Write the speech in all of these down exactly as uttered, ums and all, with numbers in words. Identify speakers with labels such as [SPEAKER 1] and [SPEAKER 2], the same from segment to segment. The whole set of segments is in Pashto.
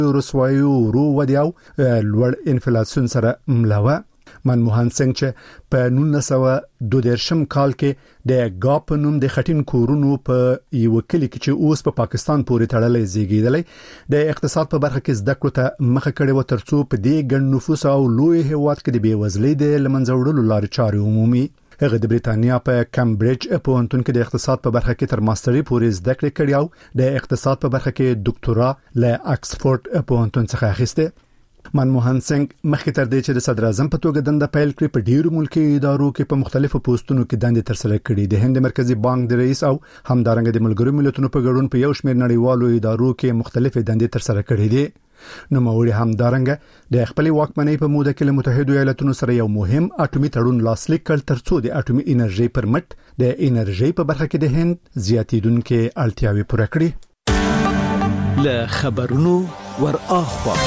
[SPEAKER 1] رسوایي ورو ودی او لوړ انفلاسیون سره ملاوه. منموهن سنگ چې په نولس سوه دوه دېرشم کال کې د ګاپ نوم د خټین کورونو په یو کلی کې چې اوس په پاکستان پورې تړلې زیږیدلې د اقتصاد په برخه کې زده کړو ته مخه کړې و ترڅو په دې ګڼ نفوس او لوی هیواد کې د بیوزلۍ د لمنځه وړلو لارې چارې عمومي. هغه د بریتانیا په کمبریج پوهنتون کې د اقتصاد په برخه کې تر ماستري پورې زده کړې کړې او د اقتصاد په برخه کې ډاکټورا له اکسفورد پوهنتون څخه اخیسته. منموهن سنگ مخکې تر دې چې د صدر اعظم په توګه دنده پیل کړي په ډیرو ملکي ادارو کې په مختلفو پوسټونو کې دندې ترسره کړي. د هند مرکزی بانک د رئیس او همدارنګه د ملګرو ملتونو په ګډون په یو شمېر نړیوالو ادارو کې مختلفې دندې ترسره کړي دي. نو موري همدارنګه د خپل واکمنۍ په موده کې له متحده ایالاتونو سره یو مهم اټومي تړون لاسلیک کړ ترڅو د اټومي انرژي پر مټ د انرژي په برخه کې د هند زیاتیدونکو اړتیاوې پوره کړي.
[SPEAKER 2] له خبرونو ور اخوا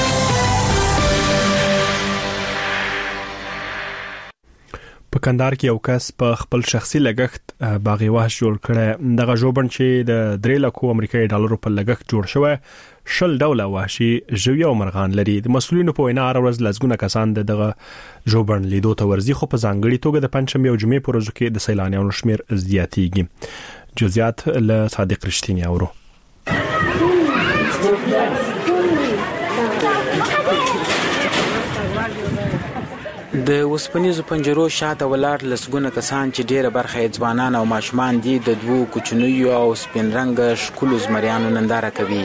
[SPEAKER 3] په کندهار کې یو کس په خپل شخصي لګښت باغي وحش جوړ کړی. دغه ژوبڼ چې د درې لکو امریکایي ډالرو په لګښت جوړ شوی شل ډوله وحشي ژوي او مرغان لري. د مسؤلینو په وینا هر ورځ لسګونه کسان دغه ژوبڼ لیدو ته ورځي، خو په ځانګړي توګه د پنځمې او جمعې په ورځو کې د سیلانیانو شمیر زیاتېږي. جزئیات له صادق رښتینی اورو.
[SPEAKER 4] د وسپنیزو پنجرو شاته ولاړ لسګونه کسان چې ډیره برخه یې ځوانان او ماشومان دي د دوو کوچنیو او سپین رنګه ښکلو زمریانو ننداره کوي.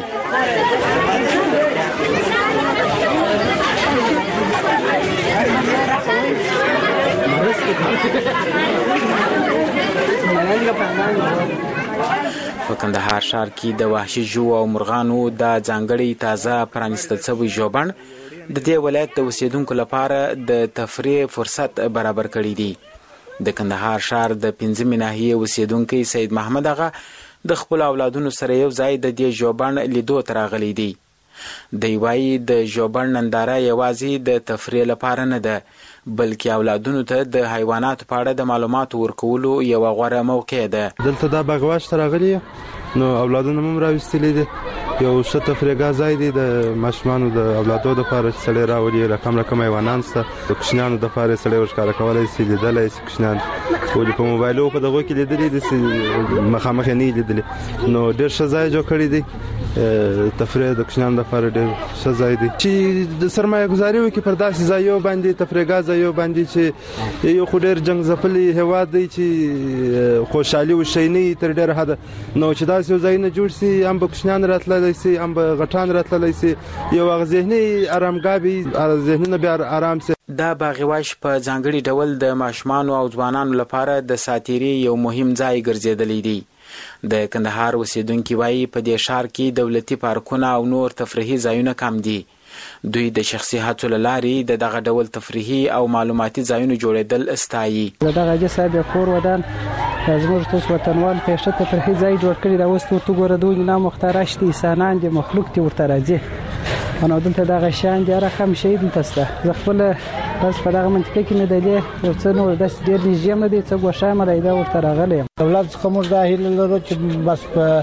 [SPEAKER 4] په کندهار ښار کې د وحشي ژوو او مرغانو د ځانګړي تازه پرانیستل شوی ژوبڼ د دې ولایت د اوسیدونکو لپاره د تفریح فرصت برابر کړی دی. د کندهار ښار د پنځمې ناحیې اوسیدونکی سید محمد اغا د خپل اولادونو سره یو ځای د دې ژوبڼ لیدو ته راغلی دی. دی وایي د ژوبڼ ننداره یوازې د تفریح لپاره نه ده، بلکې اولادونو ته د حیواناتو په اړه د معلوماتو ورکولو یوه غوره موقع ده.
[SPEAKER 5] دلته دا باغواش ته راغلی نو اولادونه هم راوستلي دي، یو ښه تفریحګاه ځای دی د ماشومانو د اولادو دپاره چې سړی راولي. رقم رقم حیوانان شته، د کوچنیانو دپاره یې سړی ورښکاره کولی شي، لیدلی شي کوچنیان. ولې په موبایلو په دغو کې لیدلي دي چې مخامخ یې نه لیدلي. نو ډېر ښه ځای جوړ کړی دی، تفریح د کوچنیانو دپاره ډېر ښه ځای دی چې د سرمایه ګزاري وکړي پر داسې ځایو باندې، تفریحګاه ځایو باندې چې یو خو ډېر جنګ ځپلی هېواد دی چې خوشحالي وشی نه وي تر ډېره حده. نو چې داسې یو ځایونه جوړ شي، هم به کوچنیان راتللی شي، هم به غټان راتللی شي، یو هغه ذهني ارامګاه وي، ذهنونه بیا ارام شي.
[SPEAKER 4] دا باغواش په ځانګړي ډول د ماشومانو او ځوانانو لپاره د ساتیري یو مهم ځای ګرځېدلی دی. د کندهار اوسیدونکي وایي په دې ښار کې دولتي پارکونه او نور تفریحي ځایونه کم دي. دوی د شخصي هڅو له لارې د دغه ډول تفریحي او معلوماتي ځایونو جوړېدل ستایي.
[SPEAKER 6] د دغه حاجي صاحب کور ودان زموږ تاسو وطنوال په ښه تفریحي ځای جوړ کړی دا. اوس ورته ګوره دوی نه مخترع دي، انسانان دي، مخلوق دي ورته راځي. نو دلته دغه شیان دي رقم شي دلته سته. زه خپل بس په دغه منطقه کې مې دلې یو څه نور داسې ډېر نږدې نه دی، څه ګوښه مې دی دا ورته راغلی یم.
[SPEAKER 7] دولت څخه موږ دا هیله لرو چې بس په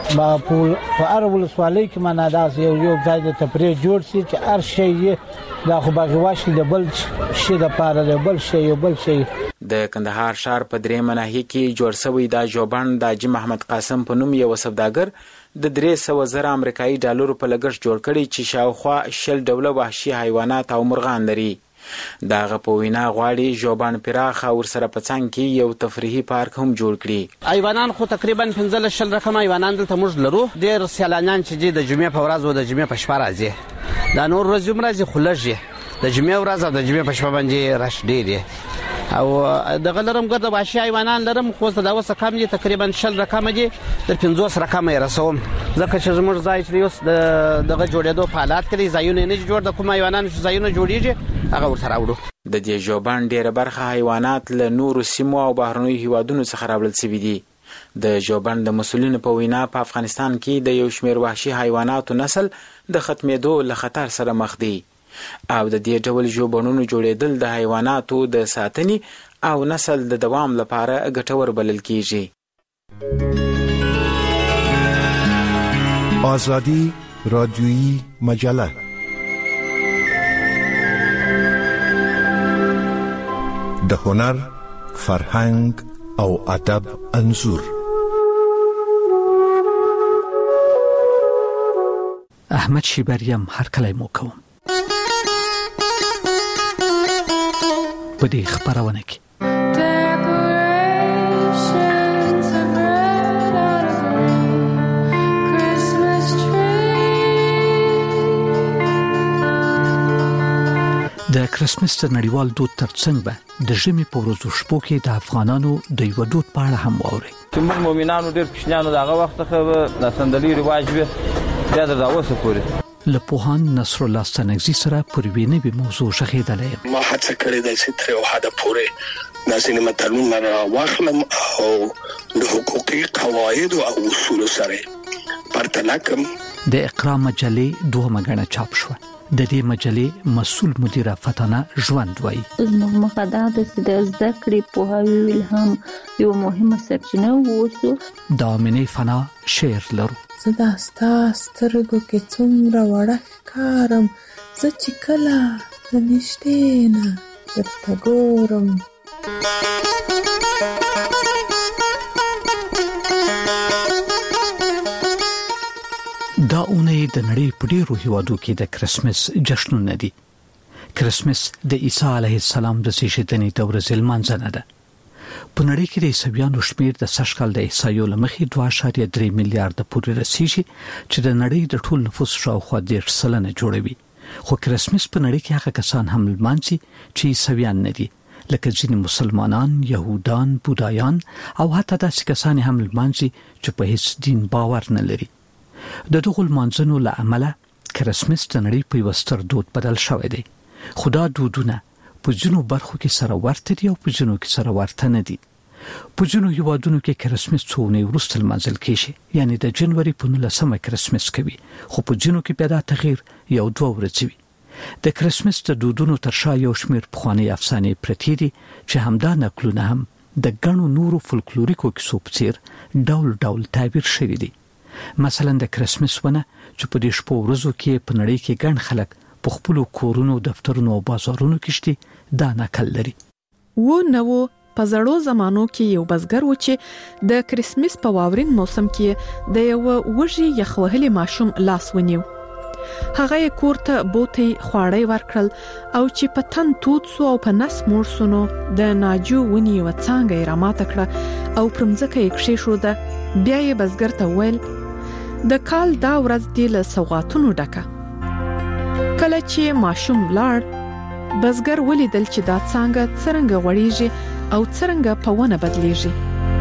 [SPEAKER 7] په هر ولسوالۍ کې معنا داسې یو یو ځای د تفریح جوړ شي چې هر شی یې دا خو باغواش د بل شي دپاره د بل شی یو بل شی.
[SPEAKER 4] د کندهار ښار په درېیمه ناحیې کې جوړ شوی دا ژوبڼ د حاجي محمد قاسم په نوم یوه سوداګر د درې سوه زره امریکایي ډالرو په لګښت جوړ کړی چې شاوخوا شل ډوله وحشي حیوانات او مرغان لري. د هغه په وینا غواړي ژوبڼ پراخ او ورسره په څنګ کې یو تفریحي پارک هم جوړ کړي.
[SPEAKER 8] حیوانان خو تقریبا پنځلس شل رقم حیوانان دلته موږ لرو. ډېر سیلانیان چې دي د جمعې په ورځ او د جمعې په شپه راځي، دا نور ورځې هم راځي خو لږ یې. د جمعې ورځ او د جمعې په شپه باندې رش ډېر یې. او دغه لرم ګرده وحشي حیوانان لرم خو اوس دا اوس کم دي، تقریبا شل رقمه دي، تر پنځوس رقمه یې رسوم. ځکه چې زموږ ځای چې اوس د دغه جوړېدو په حالات کې دی، ځایونه نه جوړ د کوم حیوانانو چې ځایونه جوړېږي هغه ورته راوړو.
[SPEAKER 4] د دې ژوبڼ ډېره برخه حیوانات له نورو سیمو او بهرنیو هیوادونو څخه راوړل شوي دي. د ژوبڼ د مسؤلینو په وینا په افغانستان کې د یو شمېر وحشي حیواناتو نسل د ختمېدو له خطر سره مخ دی او د دې ډول ژوبڼونو جوړېدل د حیواناتو د ساتنې او نسل د دوام لپاره ګټور بلل کیږي.
[SPEAKER 9] آزادی
[SPEAKER 2] رادیویی مجله. د هنر، فرهنګ او ادب انځور.
[SPEAKER 9] احمد شیبریم هر کله مو کوم په دې خبرونه کې د کرسمس د نړیوال دود ترڅنګ به د ژمي په ورځو شپو کې د افغانانو د یو دود په اړه هم واوري.
[SPEAKER 10] چې موږ مؤمنانو ډېر کوچنیانو دغه وخت څخه د سندلي رواج وي بیا د اوسه پورې
[SPEAKER 9] له پوهان نصر الله ستانکزي سره پر وینې به موضوع شغېدلې.
[SPEAKER 11] ما هڅه کړې ده چې تر یو حد پورې د سینما تړون را واخلم او د حقوقي قواعد او اصول سره پرتله کړم.
[SPEAKER 9] د اقرا مجلې دوه مګنه چاپ شو. د دې مجلې مسؤل مدیره فتانه ژوند وایي
[SPEAKER 12] زموږ مقدار د زده کړې په هوی الهام یو مهمه سرچینه ووسو.
[SPEAKER 9] د امینه فنا شعر لرو.
[SPEAKER 13] زدا ستا سترګو کې څومره وړه ښکارم، زه چې کله د نشته نه درته ګورم.
[SPEAKER 9] دا اونۍ د نړۍ په ډېرو هیوادو کې د کرسمس جشنونه دي. کرسمس د عیسی علیه السلام د زیږیدنې د ورځې لمانځنه ده. په نړۍ کې د عیسویانو شمېر د سږ کال د احصایو له مخې دوه اعشاریه درې میلیارډه پورې رسیږي چې د نړۍ د ټول نفوس شاوخوا دېرش سلنه جوړوي. خو کرسمس په نړۍ کې هغه کسان هم لمانځي چې عیسویان نه دي، لکه ځینې مسلمانان، یهودان، بودایان او حتی داسې کسان هم لمانځي چې په هیڅ دین باور نه لري. د دغه لمانځنو له امله کرسمس د نړۍ په یو ستر دود بدل شوی دی. خدا دودونه په ځینو برخو کې سره ورته دي او په ځینو کې سره ورته نه دي. په ځینو هیوادونو کې کرسمس څو ورځې وروسته لمانځل کیږي، یعنی د جنوري په نولسمه کرسمس کوي، خو په ځینو کې بیا دا تغییر یو دوه ورځې وي. د کرسمس د دودونو تر شا یو شمېر پخوانۍ افسانې پرتې دي چې همدا نقلونه هم د ګڼو نورو فولکلوریکو کیسو په څیر ډول ډول تعبیر شوي دي. مثلا د کرسمس ونه چې په دې شپو ورځو کې په نړۍ کې ګڼ خلک په خپلو کورونو، دفترونو او بازارونو کې شتي دا نقل لري.
[SPEAKER 14] و نو په زړو زمانو کې یو بزګر و چې د کرسمس په واورین موسم کې د یو وږي یخوهلي ماشوم لاس ونیو. هغه یې کور ته بوتي خواړی ورکړل او چې په تن توت سو او په نس مور سونو د ناجو ونی و څنګه یې راماته کړه او پرمځکه یې کښې شو. ده بیا یې بزګر ته ویل د کال دا ورځ دی له سوغاتونو ډکه. کله چې ماشوم لاړ، بزګر ولیدل چې دا څنګه څرنګه غوړیږي او څرنګه په ونه بدلیږي.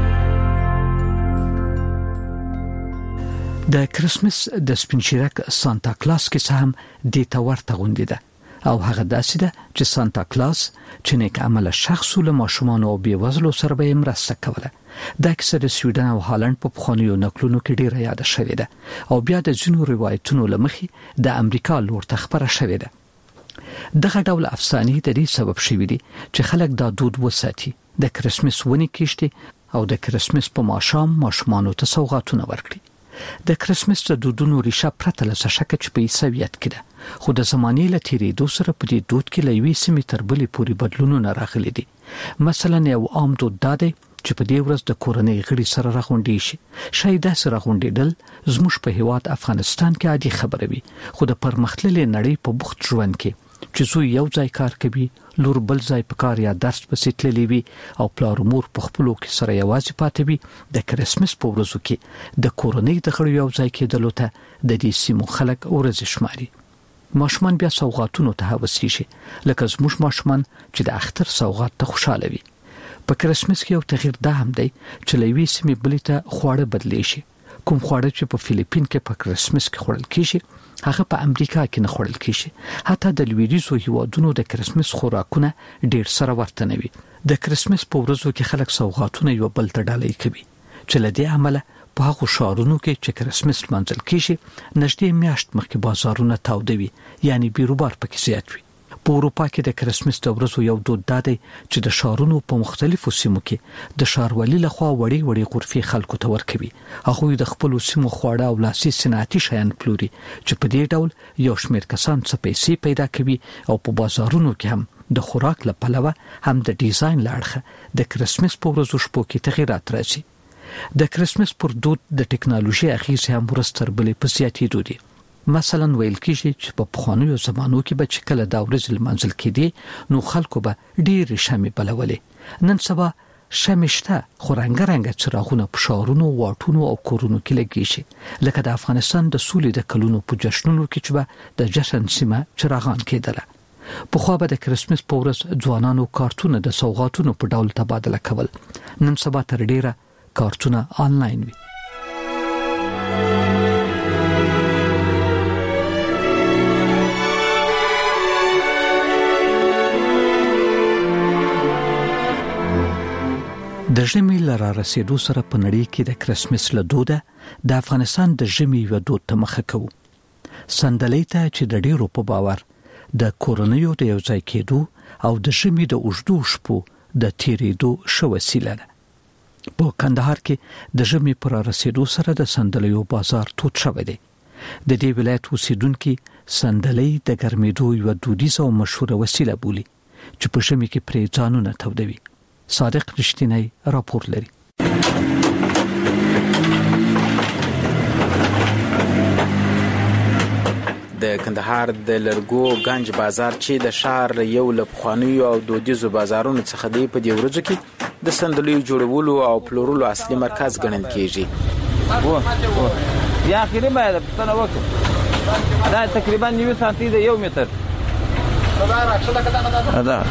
[SPEAKER 9] د کرسمس د سپینشیرک سانتا کلاس کې هم د تورته غونډه ده او هغه داسې ده چې سانتا کلاس چې نیک عمل شخص له ماشومان او بیوزلو سره به مرسته کوله. دا کیسه د سویډن او هالند په پخوانیو نقلونو کې ډیره یاد شوې ده او بیا د ځینو روایتونو لمخې د امریکا لور ته خبره شوې ده. دغه ډول افسانې د دې سبب شوې دي چې خلک دا دود وساتي، د کرسمس ونې کېشتي او د کرسمس په ماښام ماشومانو ته سوغاتونه ورکړي. د کرسمس د دودونو ریښه پرته له شک چې په عیسویت کې ده، خو د زمانې له تیریدو سره په دې دود کې له یوې سیمې تر بلې پورې بدلونونه راغلي دي. مثلا یو عام دود دا دی چې په دې ورځ د کورنۍ غړي سره راغونډي شي. شاید داسې راغونډېدل زموږ په هیواد افغانستان کې عادي خبره وي، خو د پرمختللې نړۍ په بوخت ژوند کې چې زوی یو ځای کار کوي، لور بل ځای په کار یا درس پسې تللی وي او پلار مور په خپلو کې سره یوازې پاتې وي، د کرسمس په ورځو کې د کورنۍ د غړو یو ځای کېدلو ته د دې سیمو خلک ورځې شماري. ماشومان بیا سوغاتونو ته هوسیږي، لکه زموږ ماشومان چې د اختر سوغات ته خوشاله وي. په کرسمس کې یو تغییر دا هم دی چې له یوې سیمې بلې ته خواړه بدلی شي. کوم خواړه چې په فلیپین کې په کرسمس کې خوړل کیږي هغه په امریکا کې نه خوړل کیږي. حتی د لویدیځو هیوادونو د کرسمس خوراکونه ډیر سره ورته نه وي. د کرسمس په ورځو کې خلک سوغاتونه یو بل ته ډالۍ کوي چې له دې عمله په هغو ښارونو کې چې کرسمس لمانځل کیږي نږدې میاشت مخکې بازارونه تاوده وي، یعنی بیروبار پکې زیات وي. په اروپا کې د کرسمس د ورځو یو دود دی چې د شارونو په مختلفو سیمو کې د شاروالي لخوا وړي وړي غرفي خلکو ته ورکوي. هغه د خپل سیمو خواړه او لاسي صنعتي شیان پلوري چې په دې ډول یو شمېر کسان څه پیسې پیدا کوي او په بازارونو کې هم د خوراک لپاره هم د ډیزاین لاړخه د کرسمس په ورځو شپو کې تغیرات راځي. د کرسمس پر دود د ټکنالوژي اغیزې هم ورستر بلې په زیاتېدو دي. مثلا ویل کېږي چې په پخوانیو زمانو کې به چې کله دا ورځ لمانځل کېدې نو خلکو به ډېرې شمې بلولې. نن سبا شمې شته خو رنګ رنګ څراغونه په ښارونو واټونو او کورونو کې لګېږي لکه د افغانستان د سولې د کلونو په جشنونو کې چې به د جشن سیمه چراغان کېدله. پخوا به د کرسمس په ورځ ځوانانو کارتونه د سوغاتونو په ډول تبادله کول. نن سبا تر ډېره کارتونه آنلاین وي. د ژمي لاره رسیدو سره په نړۍ کې د کرسمس له دوده د افغانستان د ژمي یو دود ته مخه کوو. صندلۍ ته چې د ډیرو په باور د کورنیو د یو ځای کېدو او د ژمي د اوږدو شپو د تیریدو ښه وسیله ده. په کندهار کې د ژمي پر رسیدو سره د صندلیو بازار توت شوی دی. د دې ولایت اوسیدونکي صندلۍ د ګرمېدو یو دودیزه او مشهوره وسیله بولي چې په ژمي کې پرې ځانونه تودوي. صادق رښتینی راپور لري.
[SPEAKER 4] د کندهار د لرګو گنج بازار چې د ښار یو له پخوانیو او دودیزو بازارونو څخه دی په دې ورځو کې د صندلیو جوړولو او پلورلو اصلي مرکز ګڼل کېږي.
[SPEAKER 10] و یا اخیری باید پښتنه وکړو دا تقریبا نیو سانتي د یو متر دا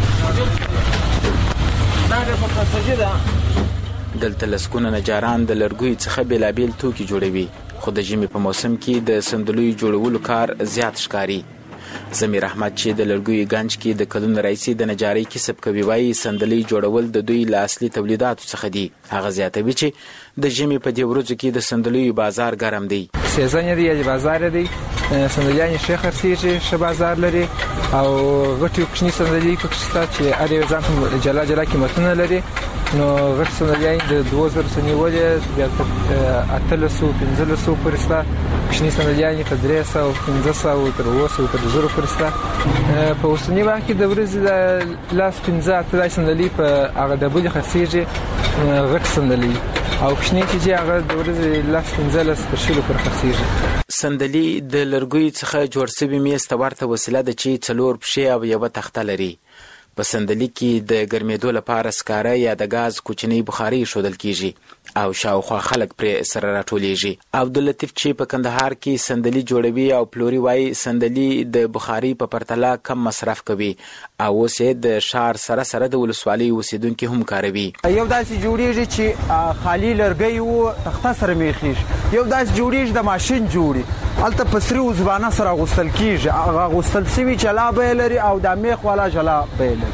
[SPEAKER 4] دلته لسکونه نجاران د لرګوي څخه بیلابیل توکي جوړوي خو د ژمي په موسم کې د صندلیو جوړولو کار زیات ښکاري. زمیر احمد چې د لرګوي گنج کې د کلونو راهیسې د نجارۍ کسب کوي وایي صندلۍ جوړول د دوی له اصلي تولیداتو څخه دي. هغه زیاتوي چې د ژمي په دې ورځو کې د صندلیو بازار ګرم دی.
[SPEAKER 15] سیزن دی یا بازار دی صندلیان ښه خرڅېږي ښه بازار لري او غټي کوچني صندلۍ پکې شته چې هر یو ځان جلا جلا قیمتونه لري. نو غټ صندلیان د دوه زره سنیولې بیا تر اتلسو پنځلسو پورې شته. کوچني صندلیان تر درې سوه پنځه سوه تر اوه سوه تر زرو پورې شته. په اوسني وخت کې د ورځې د لاس پنځه اته صندلۍ په هغه ډبلې خرڅېږي غټ صندلۍ او کوچني چې هغه د ورځې لاس پنځلس تر شلو پورې خرڅېږي.
[SPEAKER 4] صندلۍ د لرګوي څخه جوړ شوی میز ته ورته وسیله ده چې څلور پښې او یوه تخته لري. په صندلۍ کې د ګرمېدو لپاره سکاره یا د غاز کوچنۍ بخاري ایښودل کېږي او شاوخوا خلک پرې سره راټولیږي. عبداللطیف چې په کندهار کې صندلۍ جوړوي او پلوري وایي صندلۍ د بخاري په پرتله کم مصرف کوي او اوس یې د ښار سره سره د ولسوالۍ اوسیدونکي هم کاروي.
[SPEAKER 16] یو داسې جوړیږي چې خالي لرګی و تخته سره میخیږي، یو داسې جوړیږي د ماشین جوړي هلته په سري وزبانه سره اغوستل کېږي، هغه اغوستل سوي جلا بیه لري او د میخ والا جلا بیه لري.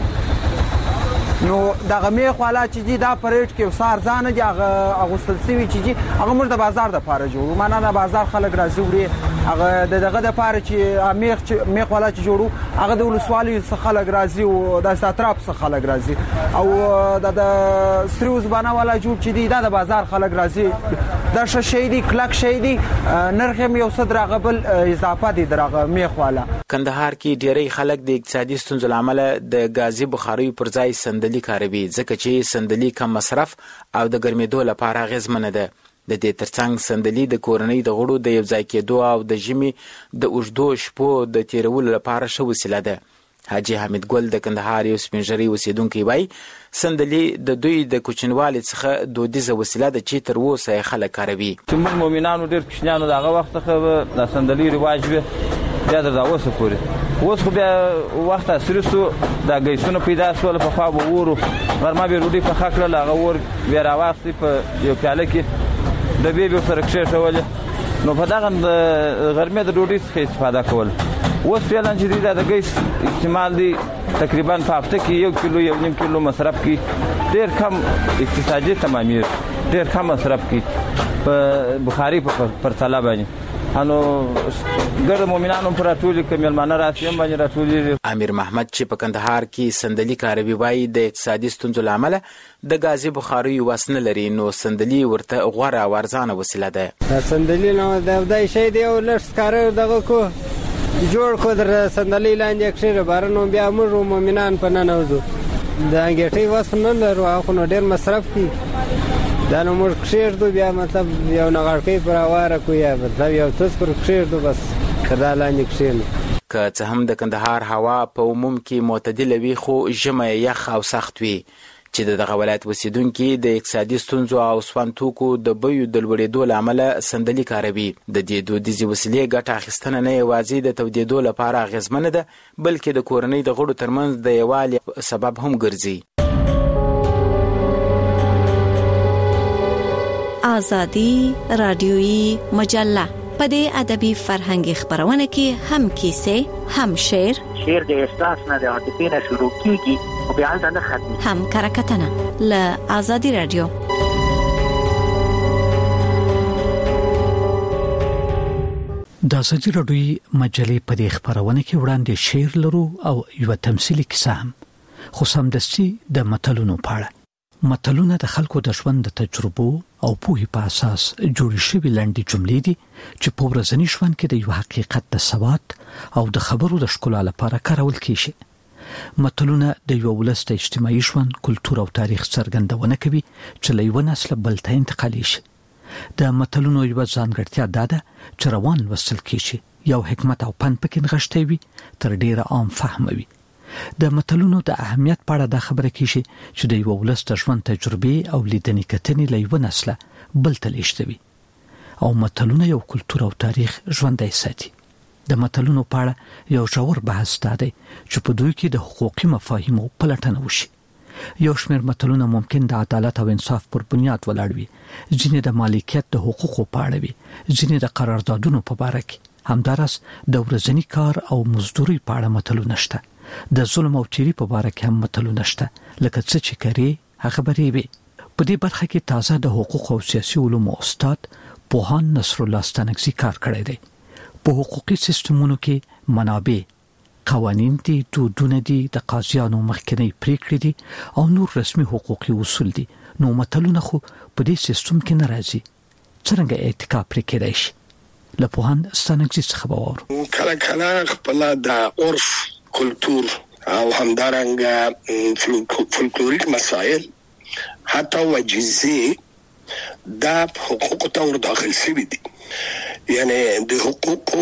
[SPEAKER 16] نو دغه میخ والا چې دي دا په ریټ کې څه ارزانه دي، هغه اغوستل سوي چې دي هغه موږ د بازار دپاره جوړو، معنا د بازار خلک راځي وړي، هغه د دغه دپاره چې میخ میخ والا چې جوړو هغه د ولسوالۍ څخه خلک راځي او داسې اطراف څخه خلک راځي، او د د سري وزبانه والا جوړ چې دي دا د بازار خلک راځي. دا ښه شی دی، کلک شی دی، نرخ یې یو څه د هغه بل اضافه دی د هغه میخ والا.
[SPEAKER 4] کندهار کې ډېری خلک د اقتصادي ستونزو له امله د ګازي بخاریو پر ځای صندلۍ کاروي ځکه چې صندلۍ کم مصرف او د ګرمېدو لپاره اغېزمنه ده. د دې ترڅنګ صندلۍ د کورنۍ د غړو د یو ځای کېدو او د ژمي د اوږدو شپو د تېرولو لپاره ښه وسیله ده. حاجي حمید ګل د کندهار یو سپین ږیری اوسیدونکی وایي صندلۍ د دوی د کوچنیوالي څخه دودیزه وسیله ده چې تر اوسه یې خلک کاروي.
[SPEAKER 10] چې موږ مؤمنانو ډېر کوچنیانو د هغه وخت څخه د صندلۍ رواج وي بیا تر دا اوسه پورې. اوس خو بیا وخت عصري سو، دا ګیسونه پیدا شول، پخوا به اور غرمه به ډوډۍ پخه کړل، هغه اور بیا راواخلي په یو پیاله کې ډبې به ورسره کښېښولې، نو په دغه غرمې د ډوډۍ څخه استفاده کول. اوس فعلا چې دی دا د ګیس استعمال دی تقریبا په هفته کې یو کیلو یو نیم کیلو مصرف کی ډېر کم اقتصادي تمامېږي، ډېر کم مصرف کی په بخاري په پرتله باندې. انو ګرد مؤمنانو پر ټول کمل مانه راسي باندې راټول.
[SPEAKER 4] امیر محمد چې په کندهار کې سندلي کاروي وای د اقتصادي ستونزو لامل د غازي بخاري وسنه لري نو سندلي ورته غوړه ورزانه وسیله ده.
[SPEAKER 17] سندلي نو د دای شي دی او لږ کار دغه کو جوړ کو در سندلي لاندې کښې بارنو بیا موږ مؤمنان په نن اوزو د انګټي وسنه لرو خو نو ډېر مصرف کی دا نو موږ کښې دو بیا مطلب یو نغړکې پر اواره کو یا مطلب یو تاسو پر کښې دو بس کدا لاندې کښې
[SPEAKER 4] که څه هم د کندهار هوا په عموم کې معتدله وي خو ژمی یخ او سخت وي چې د دغه ولایت اوسیدونکي د اقتصادي ستونزو او سون توکو د بیو د لوړېدو له امله سندلي کاروي. د دې دودیزې وسیلې ګټه اخیستنه نه یوازې د تودېدو لپاره اغېزمنه ده بلکې د کورنۍ د غړو ترمنځ د یووالي سبب هم ګرځي.
[SPEAKER 18] آزادی رادیویی مجله په دې ادبي فرهنګي خبرونه کې هم کیسې هم شعر
[SPEAKER 19] شعر د احساس نه د عاطفې نه شروع کیږي او بیا نه ختمي
[SPEAKER 18] هم کرکټنه له آزادی رادیو.
[SPEAKER 9] د آزادی رادیویی مجلې په دې خبرونه کې وړاندې شعر لرو او یو تمثيلي کیسه هم خو سمدستي د متلونو په اړه. متلونه د خلکو د ژوند د تجربو او پوهې په اساس جوړ شوي لنډې جملې دي چې په ورځني ژوند کې د یو حقیقت د ثبات او د خبرو د ښکلا لپاره کارول کیږي. متلونه د یو ولس د اجتماعي ژوند، کلتور او تاریخ څرګندونه کوي چې له یو نسل بل ته انتقالي شي. د متلونو یو ځانګړتیا دا ده چې روان لوستل کیږي، یو حکمت او پند پکې نغښتی وي تر ډیره عام فهم وي. د متلونو د اهمیت په اړه دا خبره کیږي چې د یو ولس د ژوند تجربې او لیدنې کتنې له یو نسله بل ته لیږدوي او متلونه یو کلتور او تاریخ ژوندی ساتي. د متلونو په اړه یو ژور بحث دی چې په دوی کې د حقوقي مفاهیمو پلټنه وشي. یو شمېر متلونه ممکن د عدالت او انصاف پر بنیاد ولاړ وي، ځینې د مالکیت د حقوقو په اړه وي، ځینې د قراردادونو په باره کې، همدارس د ورځني کار او مزدوري په اړه متلونه شته. د ظلم او چيري په باره کې هم متلونه شته، لکه څه چې کوي هغه بری وي. په دې برخه کې تازه د حقوق او سیاسي علومو استاد پوهان نصر الله ستانکزي کار کړی دی. په حقوقي سیستمونو کې منابع، قوانین دي، دودونه دي، د قاضیانو مخکنی پریکړې دي او نور رسمي حقوقي اصول دي. نو متلونه خو په دې سیستم کې ناراضي. څنګه اتکا پرې کېدای شي؟ له پوهان ستانکزي څخه باور
[SPEAKER 11] کله کله خپل د عرف، کلتور او همدارنګه فولکلوریک مسائل حتی وجیزه دا حقوق ته ور داخل شوي دي. یعنی د حقوق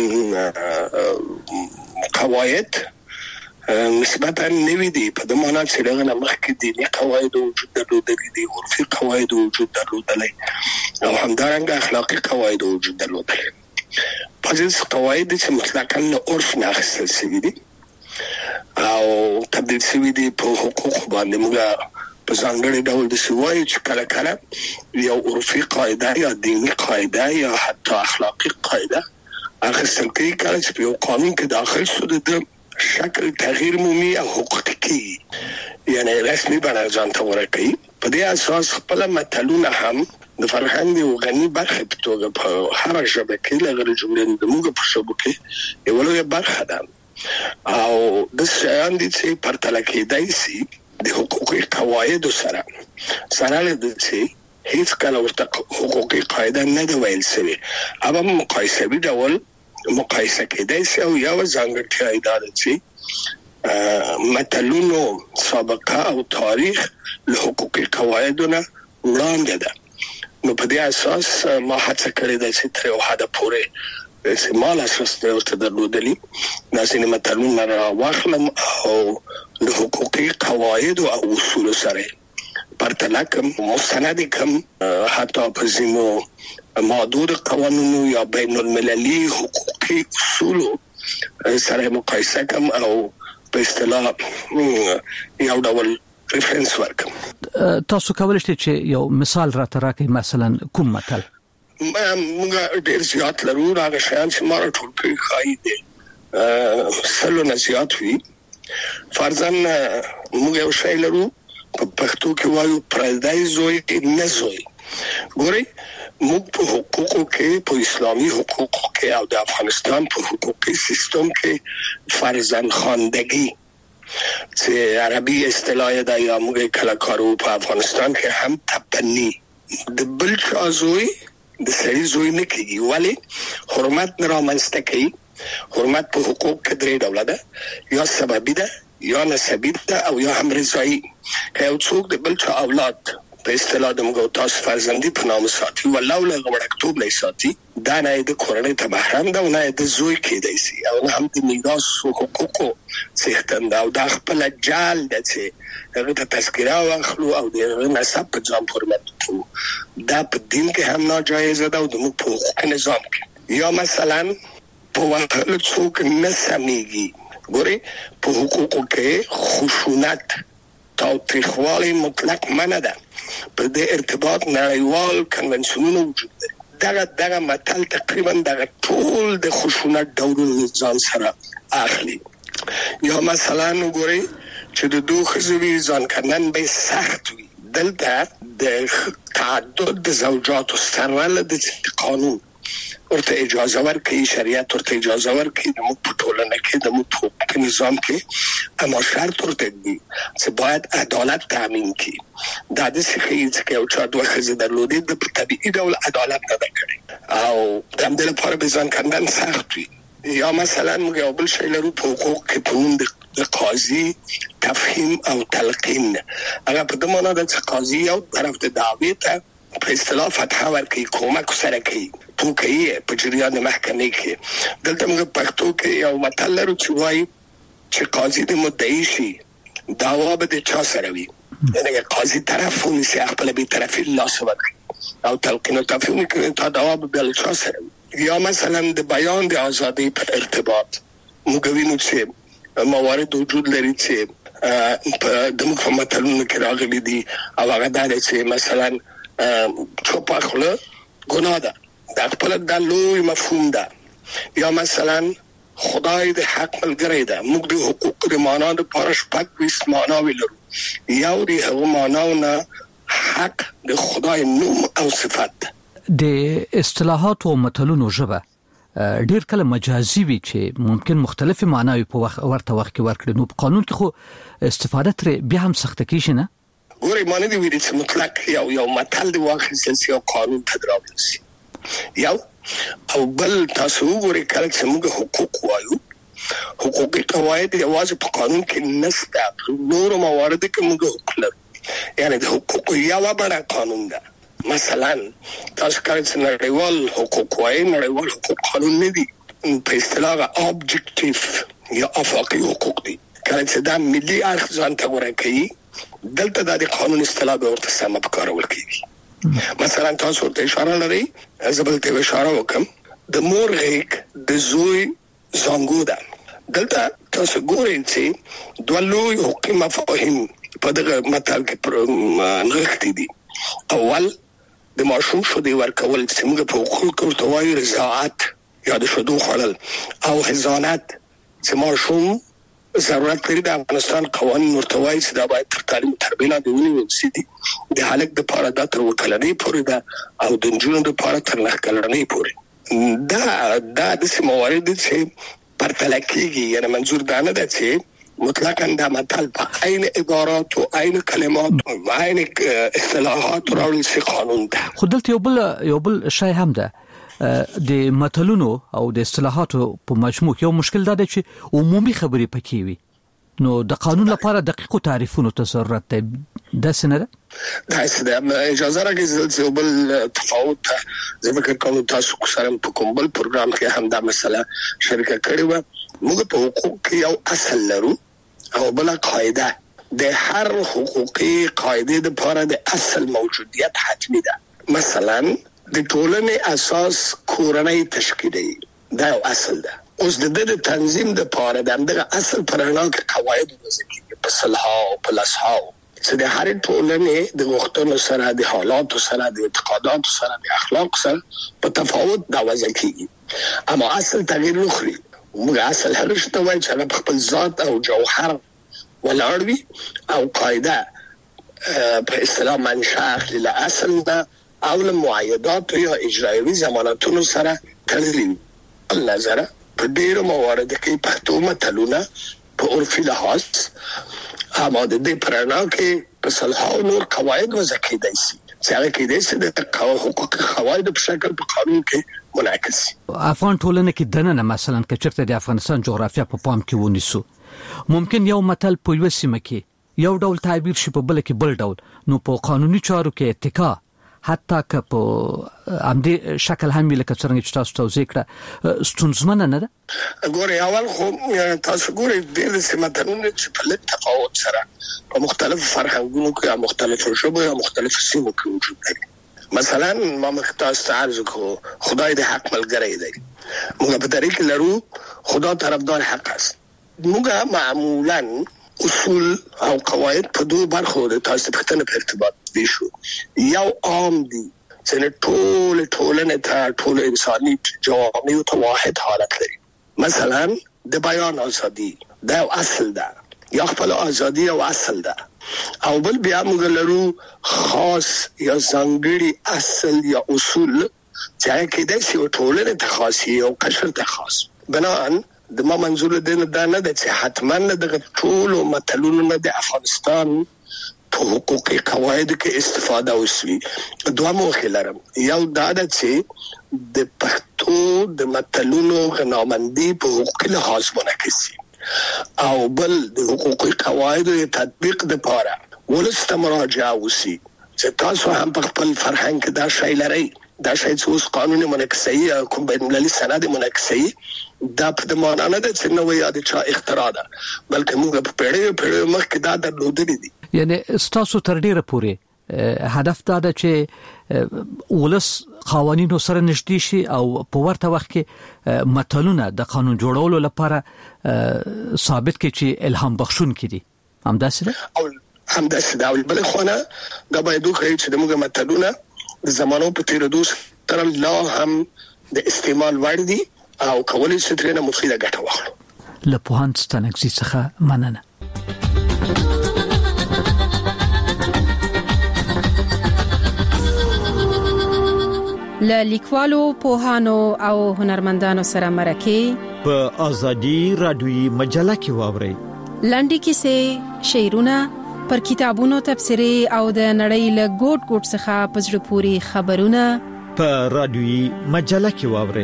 [SPEAKER 11] قواعد نسبتا نوي دي په د معنا چې دغه مخکې دي قواعد وجود درلودلې دي، عرفي قواعد وجود درلودلې او همدارنګه اخلاقي قواعد وجود درلودلې. په دې قواعد چې مطلقاً عرف نه اخیستل شوي دي او تبدیل شوي دي په حقوق باندې. موږ په ځانګړي ډول د سوای چې کله کله یو عرفي قاعده یا دینی قاعده یا حتی اخلاقی قاعده اخیستل کېږي کله چې په یو قانون کې داخل شو د شکل تغییر مومي او حقوقي کېږي، یعنی رسمي بڼه ځان ته ورکوي. په دې اساس خپل متلونه هم د فرهنګ یو غني برخه په توګه په هر ژبه کې لږ جملې د موږ په ژبه کې یو لویه برخه ده او د شیان دي چې پرتله کېدای شي د حقوقي قواعد سره سره د چې هیڅ کله ورته حقوقي قاعده نه دی ویل شوی، اما مقایسوي ډول مقایسه کېدای شي او یو ځانګړتیا ده چې متلونو سابقه او تاریخ له حقوقي قواعدونه وړاندې ده. نو په دې اساس ما هڅه کړې ده چې تر یو حده پورې استعمال اساس ته ورته درلودلی دا سینه متلونه را واخلم او د حقوقي قواعد او اصول سره پرتله کوم، مستند کوم، حتی په ځینو محدود قوانینو یا بین المللي حقوقي اصول سره مقایسه کوم او په اصطلاح یو ډول ریفرنس ورکوم.
[SPEAKER 9] تاسو کولای شئ چې یو مثال را تراکې، مثلا کوم متل؟
[SPEAKER 11] موږ ډېر زیات لرو، هغه شیان چې ما ټول کړي خای دي سلو نه زیات وي. فرضاً موږ یو شی لرو په پښتو کې وایو پردای زوی نه زوی. ګورئ موږ په حقوقو کې په اسلامي حقوقو کې او د افغانستان په حقوقي سیستم کې فرزند خواندگی چې عربي اصطلاح ده یا موږ کله کارو په افغانستان کې هم تبنی د بل چا زوی د سړي زوی نه کیږي، ولی حرمت نه رامنځته کوي. حرمت په حقوق کې درې ډوله ده، یا سببي ده یا نسبي ده او یا هم رضایي. که یو څوک د بل چا اولاد په اصطلاح د موږ تاسو فرزندي په نام ساتي ولا له وړکتوب نه ساتي، دا نه د کورنۍ ته بهرام ده او نه د زوی کېدای شي او نه هم د میراث حقوقو څښتن ده او د خپل جال ده چې هغه ته تذکره واخلو او د نسب په ځان حرمت کوو. دا په دین کې هم ناجایز ده او د موږ په حقوق نظام کې. یا مثلا په وهلو څوک نه سمیږي. ګوري په حقوقو کې خشونت تاوتریخوالی مطلق منع ده. په دې ارتباط نړیوال کنونسیونونه وجود لري. دغه دغه متل تقریبا دغه ټول د خشونت ډولونه ځان سره اخلي. یا مثلا وګورئ چې د دوه خزوی ځان کنن به سخت وي. دلته د تعدد د زوجات سره د قانون ورته اجازه ورکړي، شریعت ورته اجازه ورکړي د مو په ټولنه کې د مو په نظام کې، اما شرط ورته دی چې باید عدالت تامین کړي. دا د څه چې یو چا دوه خزې درلودې د طبيعي ډول عدالت نه کړي او د همدې لپاره به ځان کندن سخت وي. یا مثلا موږ یو بل شی لرو په حقوق کې په نوم د قاضي تفهیم او تلقین. هغه په دې معنی ده چې قاضي یو طرف د دعوی ته په اصطلاح فتح ورکړي، کومک سره کوي، تو کوي په جریان محکمې کې. دلته موږ پښتو کې یو متل لرو چې وایي چې قاضي د مدعي شي دعوا به د چا سره وي، یعنې قاضي طرف ونیسي خپله بې طرفي له لاسه ورکړي او تلقین او تفهیم وکړي تا دعوا به بیا له چا سره وي. یا مثلا د بیان د ازادۍ په ارتباط موږ وینو چې موارد وجود لري چې د موږ په متلونو کې راغلي دي او هغه دا دی چې مثلا چوپه خوله ګناه ده، دا خپل د لوی مفهوم ده. یا مثلا خدای د حق ملګری ده. موږ د حقوق د معنا د لپاره شپږ ویشت معناوې لرو. یو د هغو معناونه حق د خدای نوم او صفت ده.
[SPEAKER 9] د اصطلاحات او متلونو ژبه ډیر کله مجازي وي چې ممکن مختلفه معناوي په وخت ورته وخت کې ورکړي. نو په قانون کې خو استفاده تر بیا هم سخت کیږي نه.
[SPEAKER 11] ګوري معنی دی ویل چې مطلق یو یو متل دی واخیستل شي او قانون تدراول شي. یو او بل تاسو وګورئ کله چې موږ حقوق وایو، حقوقي قواعد یوازې په قانون کې نشته، نور موارد کې موږ حقوق لرو. یعنی د حقوق یو بڑا قانون ده. مثلا تاسو کله چې نړیوال حقوق وایي، نړیوال حقوق قانون نه دي، په اصطلاح اوبجکټیو یا افاقي حقوق دي. کله چې دا ملي اړخ ځان ته ورکوي، دلته د قانون اصطلاح به ورته سم په کارول کیږي. مثلا تاسو ته اشاره لري، زه به ته اشاره وکم د مور هیک د زوی زنګو ده. دلته تاسو ګورئ چې دوه لوی حقوقي مفاهیم په دغه متل کې نغښتي دي. اول د ماشوم شودې ورکول چې موږ په حقوقو کې ورته وایو رضاعت یا د شودو خوړل، او حضانت چې ماشوم ضرورت لري. د افغانستان قوانین ورته وایي چې دا باید تر تعلیم تربیه لاندې ونیول شي. د هلک دپاره دا تر اووه کلنۍ پورې ده او د نجونو دپاره تر نهه کلنۍ پورې. دا دا داسې موارد دي چې پرتله کېږي. یعنې منظور دا نه ده چې مطلقا دا متل په عین عبارات او عین کلمات او عین اصطلاحات راوړل شي قانون ده.
[SPEAKER 9] خو دلته یو بل یو بل شی هم ده د متلونو او د اصطلاحاتو په مجموع یو مشکل دا دی چې عمومي خبرې پکې وي. نو د قانون لپاره دقیق تعریفونو ته ضرورت دی. دا څنګه ده؟
[SPEAKER 11] دا څه ده؟ اجازه راکړئ چې بل تفاوت زه فکر کوم تاسو سره په کوم بل پروګرام کې هم دا مسله شریکه کړې وه. موږ په حقوق کې یو اصل لرو او بل قاعده. د هر حقوقي قاعده لپاره د اصل موجودیت حتمی ده. مثلا د ټولنې اساس کورنۍ تشکیلي، دا یو اصل ده. اوس د دې تنظیم د لپاره دغه اصل پر اړه کې قواعد وضع کیږي په صلحا او په لسحا چې د هر ټولنې د غوښتنو سره، د حالاتو سره، د اعتقاداتو سره، د اخلاق سره په تفاوت دا وضع کیږي. اما اصل تغییر نه خوري. موږ اصل هغه شته وایي چې هغه خپل ذات او جوهر ولاړ وي او قاعده په اصطلاح منشأ اخلي له اصل ده او له معاهدات یا اجرایوي ضمانتونو سره تړلي. بل نظر په ډیرو موارد کې پښتو متلونه په عرفي لحاظ اماده دي پرانا کې په صلاح نور قواعد وضع کېدای شي چې هغه کې د حقوق قواعد په شکل په قانون کې منعکس شي.
[SPEAKER 9] افغان ټولنه کې دننه مثلا که چېرته د افغانستان جغرافیه په پام کې ونیسو، ممکن یو متل په یو سیمه کې یو ډول تعبیر شي په بل کې بل ډول، نو په قانوني چارو کې اتکا حتی که په امدې شکل هم لکه څنګه چې تاسو توضیح کړه ستونزمنه نه ده.
[SPEAKER 11] ګورې اول خو تاسو ګورئ د سیمتونو چې په لږ تفاوت سره په مختلفو فرهنګونو کې یا مختلفو ژبو یا مختلفو سیمو کې وجود لري. مثلا ما مختاز تعرض کو خدای د حق ملګری دی، موږ په طریق لرو خدا طرفدار حق است. موږ معمولا اصول او قواعد په دوه برخو د تاسو په تنه په ارتباط دي شو. یو عام دي چې ټول ټولنه ته ټول انساني جوامع ته واحد حالت لري. مثلا د بیان ازادي دا اصل ده، یا خپل ازادي او اصل ده. او بل بیا موږ لرو خاص یا ځانګړي اصل یا اصول چې کې د څه ټولنه ته خاصي او قشر ته خاص. بنان د ما منظور دین دا نه ده چې حتما د ټول متلونو د افغانستان په حقوقي قواعد کې استفاده وشي. دوه موخه لرم. یو دا ده چې د پښتو د متلونو غنامندي په حقوقي لحاظ منعکس شي، او بل د حقوقي قواعد د تطبیق لپاره ولست مراجعه وشي چې تاسو هم په خپل فرهنګ کې دا شی لرئ. دا شی چې اوس قانون منعکسي کوم بین المللي سند منعکسي دا په د معنا نه ده چې نو یا د چا اختراع ده، بلکې موږ په پیړیو پیړیو مخکې دا درلودلې دي.
[SPEAKER 9] یعنی تاسو تر ډیره پورې هدف دا ده چې ولس قوانینو سره نږدې شي او په ورته وخت کې متلونه د قانون جوړولو لپاره ثابت کړي چې الهام بخښون کړي. همداسې ده
[SPEAKER 11] او همداسې ده. او بل خو نه دا باید وکړي چې د موږ متلونه د زمانو په تیریدو سره لا هم د استعمال وړ دي او کولای شي ترې نه مفیده ګټه واخلو.
[SPEAKER 9] له پوهاند ستانکزي څخه مننه.
[SPEAKER 20] له لیکوالو، پوهانو او هنرمندانو سره مرکه
[SPEAKER 21] په ازادي رادیوي مجله کې واورئ.
[SPEAKER 20] لنډي کیسې، شعرونه، پر کتابونو تبصرې او د نړۍ له ګوټ ګوټ څخه په زړه پورې خبرونه
[SPEAKER 21] په رادیوي مجله کې واورئ.